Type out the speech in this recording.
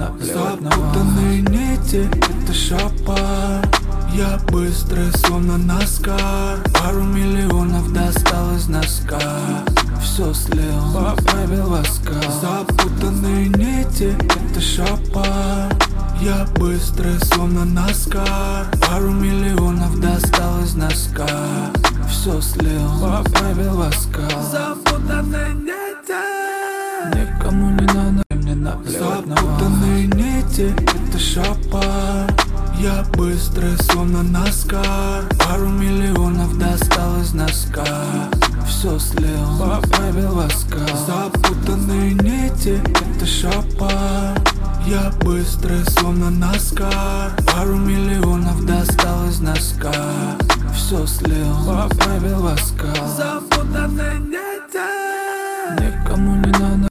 наплевать на вас. Запутанные нити, это шапар. Я быстрый, словно Наскар. Пару миллионов достал из носка. Все слил, поправил воска. Запутанные нити, это шапар. Я быстрый, словно Наскар. Пару миллионов достал из носка. Все слил, поправил воска. Запутанные нити, никому не надо, мне наплевать на вас. Запутанные нити, это шапар. Я быстрый, словно Наскар. Пару миллионов достал из носка. Все слил, поправил воска. Запутанные нити, это шапар. Я быстрый, словно Наскар. Пару миллионов достал из носка. Все слил, поправил воска. Запутанные нити.